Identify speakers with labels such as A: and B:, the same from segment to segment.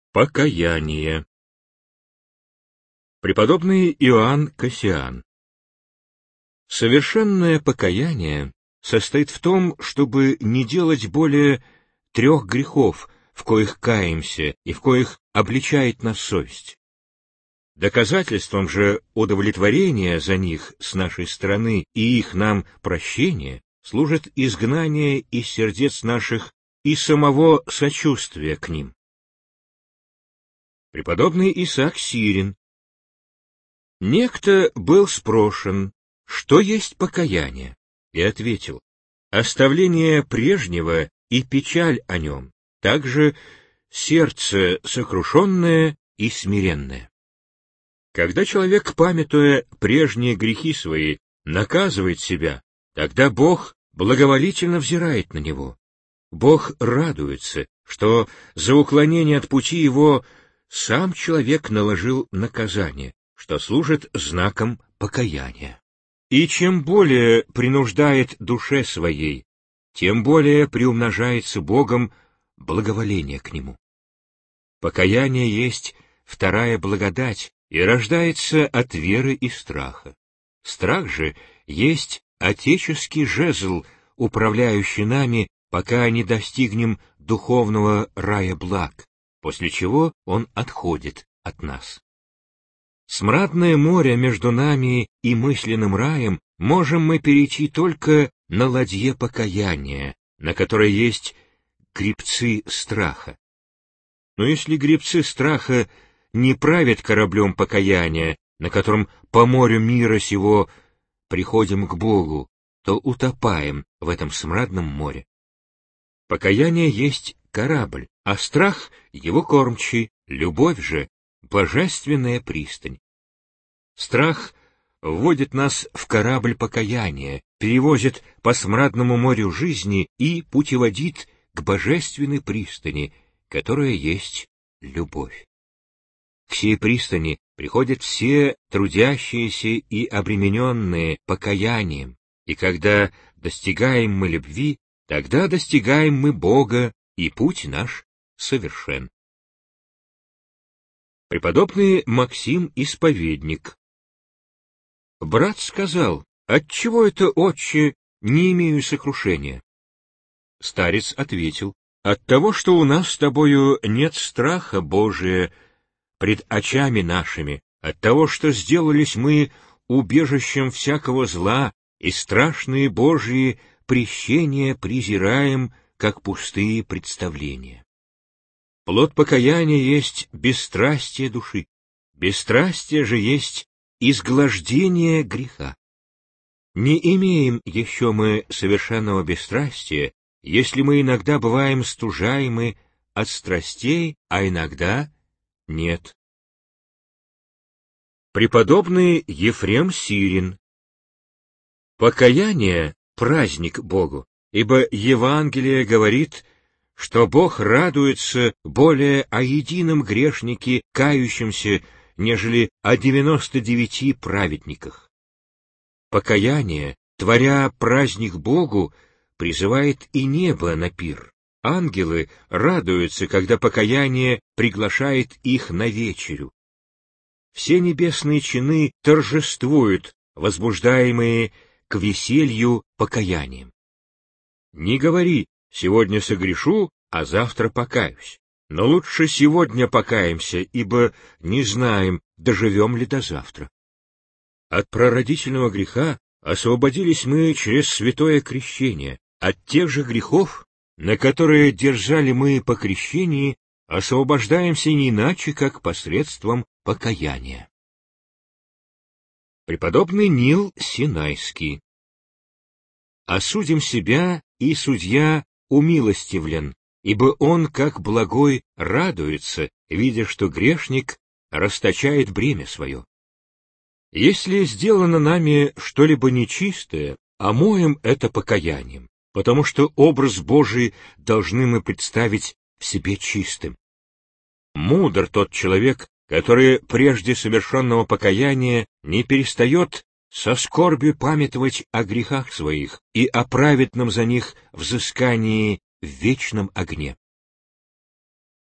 A: Покаяние. Преподобный Иоанн Кассиан. Совершенное покаяние состоит в том, чтобы не делать более 3 грехов, в коих каемся и в коих обличает нас совесть. Доказательством же удовлетворения за них с нашей стороны и их нам прощения служит изгнание из сердец наших и самого сочувствия к ним. Преподобный Исаак Сирин. Некто был спрошен, что есть покаяние, и ответил: оставление прежнего и печаль о нем, также сердце сокрушенное и смиренное. Когда человек, памятуя прежние грехи свои, наказывает себя, тогда Бог благоволительно взирает на него. Бог радуется, что за уклонение от пути его сам человек наложил наказание, что служит знаком покаяния. И чем более принуждает душе своей, тем более приумножается Богом благоволение к нему. Покаяние есть вторая благодать и рождается от веры и страха. Страх же есть отеческий жезл, управляющий нами, пока не достигнем духовного рая благ, после чего он отходит от нас. Смрадное море между нами и мысленным раем можем мы перейти только на ладье покаяния, на которой есть гребцы страха. Но если гребцы страха не правят кораблем покаяния, на котором по морю мира сего приходим к Богу, то утопаем в этом смрадном море. Покаяние есть корабль, а страх — его кормчий, любовь же — божественная пристань. Страх вводит нас в корабль покаяния, перевозит по смрадному морю жизни и путеводит к божественной пристани, которая есть любовь. К сей пристани приходят все трудящиеся и обремененные покаянием, и когда достигаем мы любви, тогда достигаем мы Бога, и путь наш совершен. Преподобный Максим Исповедник. Брат сказал: отчего это, отче, не имею сокрушения? Старец ответил: от того, что у нас с тобою нет страха Божия пред очами нашими, от того, что сделались мы убежищем всякого зла, и страшные Божьи прещения презираем, как пустые представления. Плод покаяния есть бесстрастие души, бесстрастие же есть изглаждение греха. Не имеем еще мы совершенного бесстрастия, если мы иногда бываем стужаемы от страстей, а иногда нет. Преподобный Ефрем Сирин. Покаяние — праздник Богу, ибо Евангелие говорит, что Бог радуется более о едином грешнике, кающемся, нежели о 99 праведниках. Покаяние, творя праздник Богу, призывает и небо на пир. Ангелы радуются, когда покаяние приглашает их на вечерю. Все небесные чины торжествуют, возбуждаемые к веселью покаянием. Не говори: сегодня согрешу, а завтра покаюсь. Но лучше сегодня покаемся, ибо не знаем, доживем ли до завтра. От прародительного греха освободились мы через святое крещение. От тех же грехов, на которые держали мы по крещении, освобождаемся не иначе, как посредством покаяния. Преподобный Нил Синайский. Осудим себя, и судья умилостивлен, ибо он, как благой, радуется, видя, что грешник расточает бремя свое. Если сделано нами что-либо нечистое, омоем это покаянием, потому что образ Божий должны мы представить в себе чистым. Мудр тот человек, который прежде совершенного покаяния не перестает со скорбью памятовать о грехах своих и о праведном за них взыскании в вечном огне.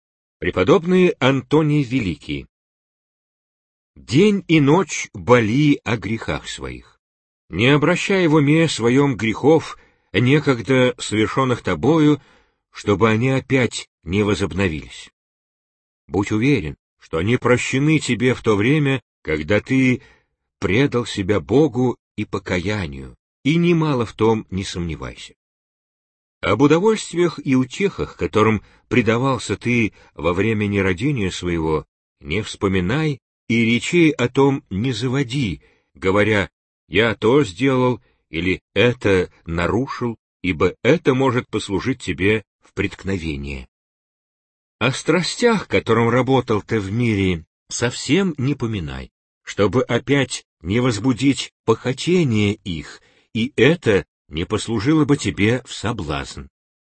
A: Преподобный Антоний Великий. День и ночь боли о грехах своих. Не обращай в уме своем грехов, некогда совершенных тобою, чтобы они опять не возобновились. Будь уверен, что они прощены тебе в то время, когда ты предал себя Богу и покаянию, и немало в том не сомневайся. Об удовольствиях и утехах, которым предавался ты во время нерадения своего, не вспоминай и речей о том не заводи, говоря «я то сделал» или «это нарушил», ибо это может послужить тебе в преткновение. О страстях, которым работал ты в мире, совсем не поминай, чтобы опять не возбудить похотение их, и это не послужило бы тебе в соблазн.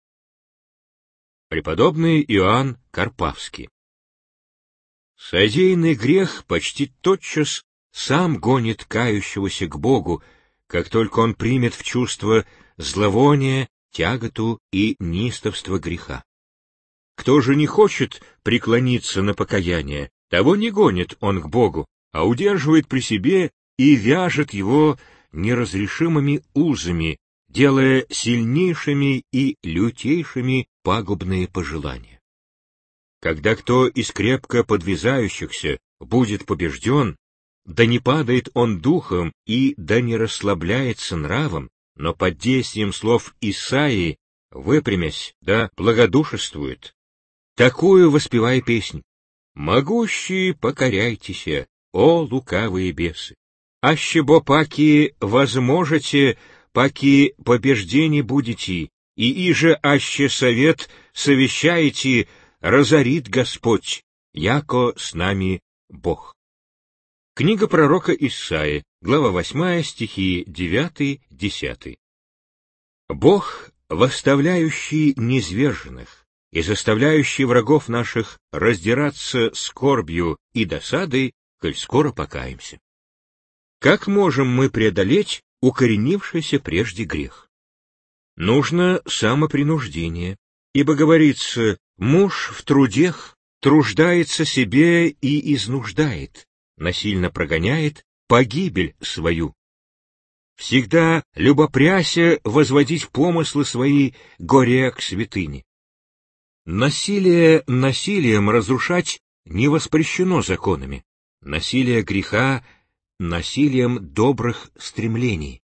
A: Преподобный Иоанн Карпавский. Содеянный грех почти тотчас сам гонит кающегося к Богу, как только он примет в чувство зловоние, тяготу и неистовство греха. Кто же не хочет преклониться на покаяние, того не гонит он к Богу, а удерживает при себе и вяжет его неразрешимыми узами, делая сильнейшими и лютейшими пагубные пожелания. Когда кто из крепко подвязающихся будет побежден, да не падает он духом и да не расслабляется нравом, но под действием слов Исаии, выпрямясь, да благодушествует, такую воспевай песнь: «Могущие, покоряйтеся, о лукавые бесы! Аще бо паки возможете, паки побеждены будете, и иже аще совет совещаете, разорит Господь, яко с нами Бог». Книга пророка Исаии, глава 8, стихи 9-10. Бог, восставляющий низверженных и заставляющий врагов наших раздираться скорбью и досадой, коль скоро покаемся. Как можем мы преодолеть укоренившийся прежде грех? Нужно самопринуждение, ибо говорится: муж в трудех труждается себе и изнуждает, насильно прогоняет погибель свою. Всегда любопряся возводить помыслы свои горе к святыне. Насилие насилием разрушать не воспрещено законами, насилие греха насилием добрых стремлений.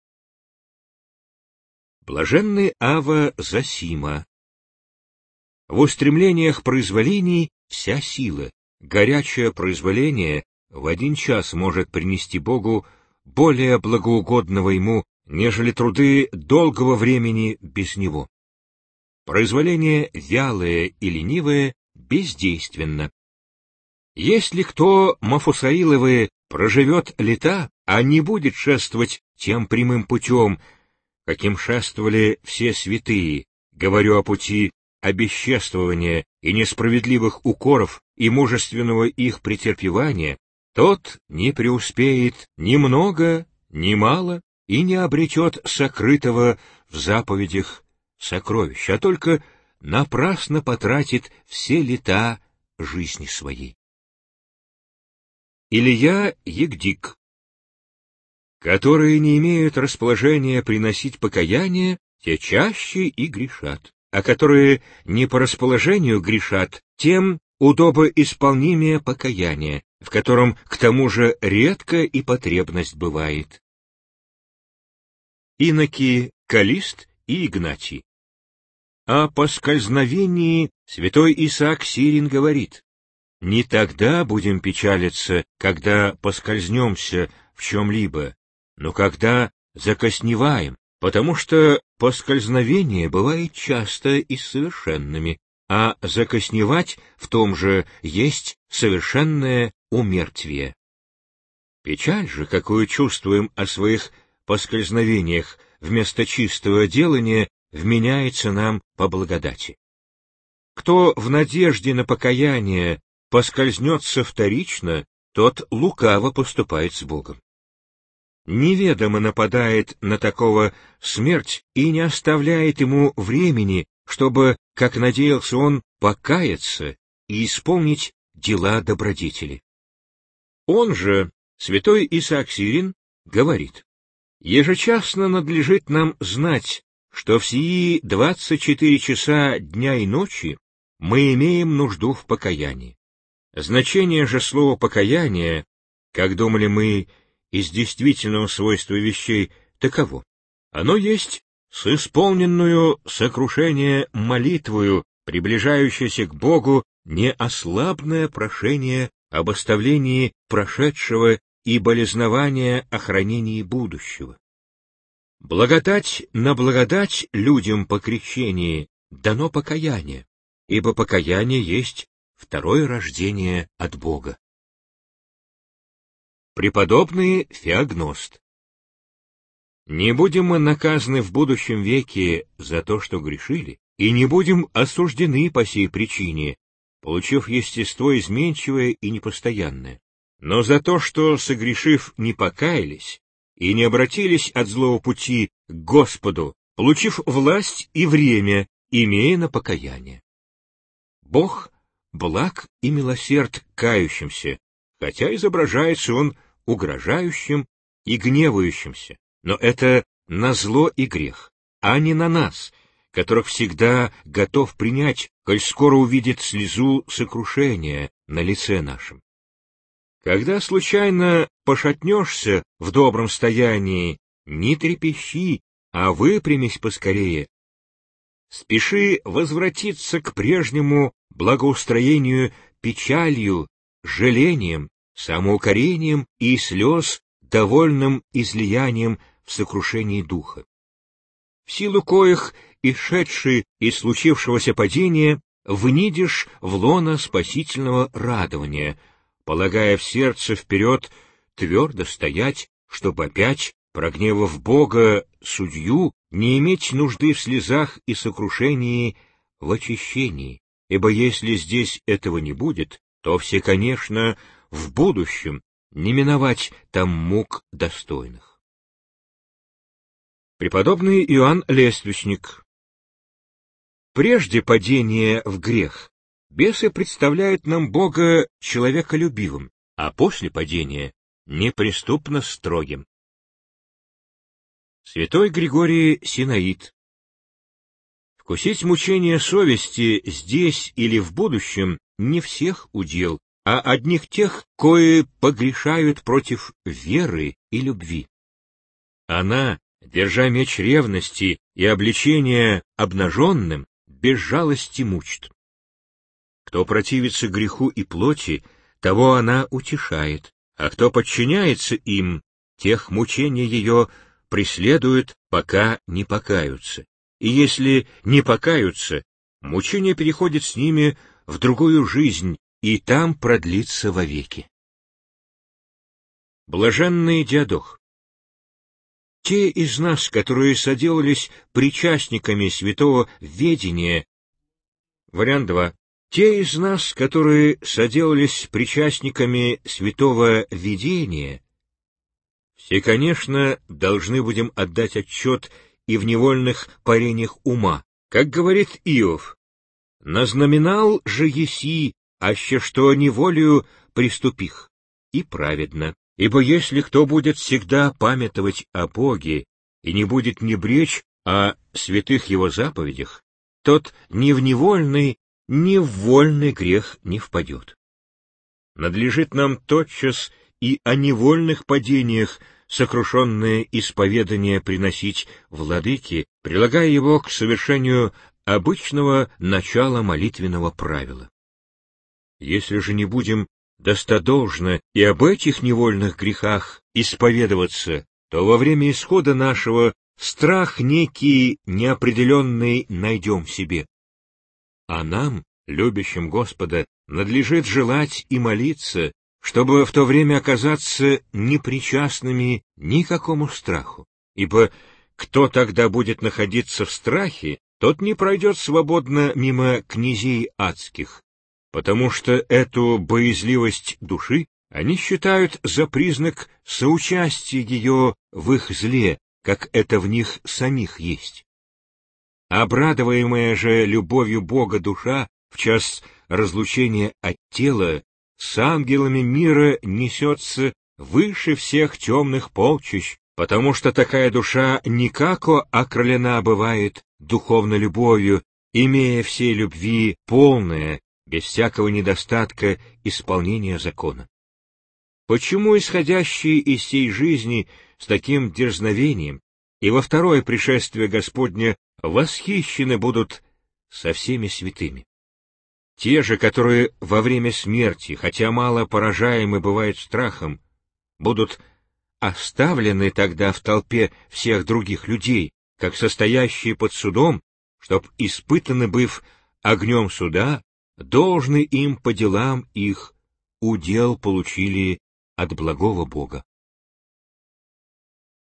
A: Блаженный Ава Зосима. В устремлениях произволений вся сила, горячее произволение в один час может принести Богу более благоугодного ему, нежели труды долгого времени без него. Произволение вялое и ленивое бездейственно. Если кто Мафусаиловы проживет лета, а не будет шествовать тем прямым путем, каким шествовали все святые, говорю о пути обесчествования и несправедливых укоров и мужественного их претерпевания, тот не преуспеет ни много, ни мало и не обретет сокрытого в заповедях сокровища, а только напрасно потратит все лета жизни своей. Илья Егдик. Которые не имеют расположения приносить покаяние, те чаще и грешат, а которые не по расположению грешат, тем удобоисполнимее покаяние, в котором к тому же редко и потребность бывает. Иноки Калист и Игнатий. О поскользновении святой Исаак Сирин говорит: «Не тогда будем печалиться, когда поскользнемся в чем-либо, но когда закосневаем, потому что поскользновение бывает часто и совершенными, а закосневать в том же есть совершенное умертвие». Печаль же, какую чувствуем о своих поскользновениях, вместо чистого делания вменяется нам по благодати. Кто в надежде на покаяние поскользнется вторично, тот лукаво поступает с Богом. Неведомо нападает на такого смерть и не оставляет ему времени, чтобы, как надеялся он, покаяться и исполнить дела добродетели. Он же, святой Исаак Сирин, говорит: «Ежечасно надлежит нам знать, что в сии 24 часа дня и ночи мы имеем нужду в покаянии. Значение же слова «покаяние», как думали мы из действительного свойства вещей, таково: оно есть с исполненную сокрушение молитвою, приближающееся к Богу, неослабное прошение об оставлении прошедшего и болезнование о хранении будущего. Благодать на благодать людям по крещении дано покаяние, ибо покаяние есть второе рождение от Бога». Преподобный Феогност. Не будем мы наказаны в будущем веке за то, что грешили, и не будем осуждены по сей причине, получив естество изменчивое и непостоянное, но за то, что, согрешив, не покаялись и не обратились от злого пути к Господу, получив власть и время, имея на покаяние. Бог благ и милосерд к кающимся, хотя изображается он угрожающим и гневающимся, но это на зло и грех, а не на нас, которых всегда готов принять, коль скоро увидит слезу сокрушения на лице нашем. Когда случайно пошатнешься в добром стоянии, не трепещи, а выпрямись поскорее. Спеши возвратиться к прежнему благоустроению печалью, жалением, самоукорением и слез довольным излиянием в сокрушении духа. В силу коих, исшедший из случившегося падения, внидишь в лоно спасительного радования, полагая в сердце вперед твердо стоять, чтобы опять, прогневав Бога, судью, не иметь нужды в слезах и сокрушении в очищении, ибо если здесь этого не будет, то все, конечно, в будущем не миновать там мук достойных. Преподобный Иоанн Лествичник. Прежде падения в грех бесы представляют нам Бога человеколюбивым, а после падения — неприступно строгим. Святой Григорий Синаид. Вкусить мучения совести здесь или в будущем не всех удел, а одних тех, кои погрешают против веры и любви. Она, держа меч ревности и обличения обнаженным, без жалости мучит. Кто противится греху и плоти, того она утешает, а кто подчиняется им, тех мучения ее преследуют, пока не покаются. И если не покаются, мучение переходит с ними в другую жизнь, и там продлится вовеки. Блаженный Диадох. Те из нас, которые соделались причастниками святого ведения, вариант 2. Те из нас, которые соделались причастниками святого видения, все, конечно, должны будем отдать отчет и в невольных парениях ума, как говорит Иов: «Назнаменал же еси, аще что неволею приступих, и праведно, ибо если кто будет всегда памятовать о Боге и не будет небречь о святых его заповедях, тот ни в невольный, ни в вольный грех не впадет». Надлежит нам тотчас и о невольных падениях сокрушенное исповедание приносить владыке, прилагая его к совершению обычного начала молитвенного правила. Если же не будем достодолжно и об этих невольных грехах исповедоваться, то во время исхода нашего страх некий неопределенный найдем в себе. А нам, любящим Господа, надлежит желать и молиться, чтобы в то время оказаться непричастными никакому страху, ибо кто тогда будет находиться в страхе, тот не пройдет свободно мимо князей адских, потому что эту боязливость души они считают за признак соучастия ее в их зле, как это в них самих есть. Обрадуемая же любовью Бога душа в час разлучения от тела с ангелами мира несется выше всех темных полчищ, потому что такая душа никако окрылена бывает духовной любовью, имея всей любви полное, без всякого недостатка исполнения закона. Почему исходящие из сей жизни с таким дерзновением и во второе пришествие Господне восхищены будут со всеми святыми? Те же, которые во время смерти, хотя мало поражаемы бывают страхом, будут оставлены тогда в толпе всех других людей, как состоящие под судом, чтоб, испытаны быв огнем суда, должны им по делам их удел получили от благого Бога.